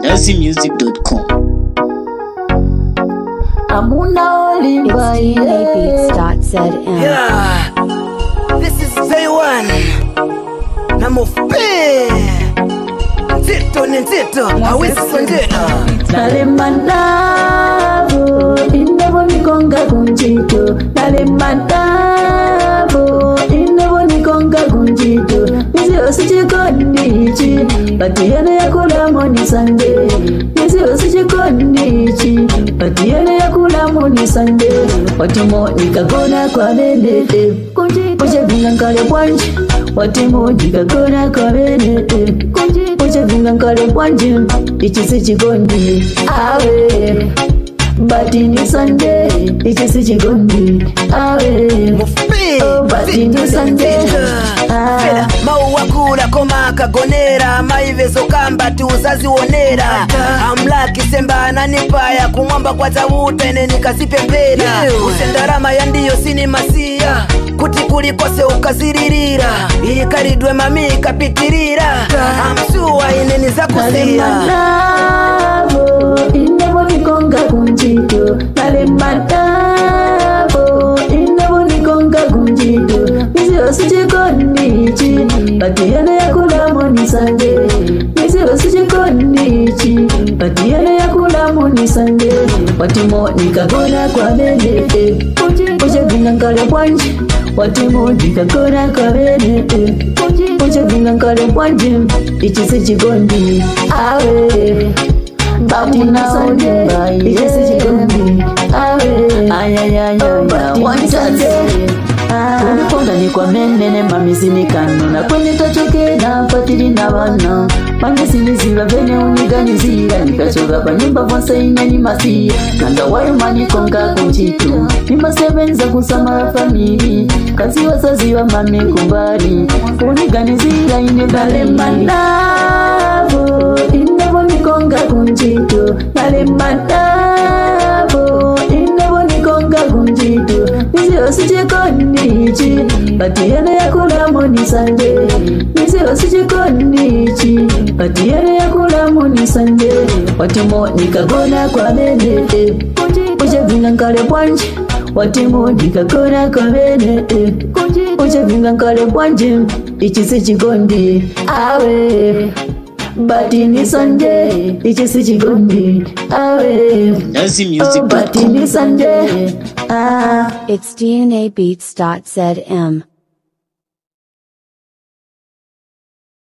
nazimusic.com. Amuna Olimba, DNAbeats.zm. Yeah, this is day one. Namufe Nzito hawezi sondela Nalemandavo, indebo nikonga kunjito. Nalemandavo, indebo nikonga kunjito. Nisi osichikondichi, batiyene yakula moni sande. Nisi osichikondichi, batiyene yakula moni sande. Watimo nikagona kwa benete, kuche vingankale kwanji. Watimo nikagona kwa benete, kuche vingankale kwanji. Ichisi chikondi awe batini Sunday. Ichisi chikondi awe Mufe batini Sunday. Mauwa kula koma kagonera maivezo kamba tuzazi wonera amlaki semba nanipaya kumwamba kwa tawuta ene nikazipembera usendarama ya ndiyo sini masia kuti kulikose ukaziririra ikaridwe mami kapitirira amsuwa ineni za kusia Nalemandavo, indebo nikonga kunjito. Nalemandavo, indebo nikonga kunjito. Nisi osichikondichi, batiyene yakula moni sande. Nisi osichikondichi, batiyene yakula moni sande. Watimo nikagona kwa benete, kuche vingankale kwanji. Watimo nikagona kwa benete, kuche vingankale kwanji. Ichisi chikondi awe batini Sunday. Ichisi chikondi awe batini Sunday. Unikonda ni kwa menene mamizini kanona kwenye tachoke na fatiri na wana Mange siniziva vene uniganizira nikachoga pa nyumba vonsa inyani masia Nanga wayo manikonga kunjitu Nima sevenza kusamara famili Kazi wazaziwa mame kumbari Uniganizira ine Nalemandavo, indebo nikonga kunjitu. Nalemandavo, indebo nikonga kunjitu. Nisi osichikondichi, batiyene yakula moni sande. Nisi osichikondichi, batiyene yakula moni sande. Watimo nikagona kwa benete, kuche vingankale kwanji. Watimo nikagona kwa benete, kuche vingankale kwanji. Ichisi chikondi awe batini Sunday. Ichisi chikondi awe nazimusic.com. batini Sunday. It's DNAbeats.zm.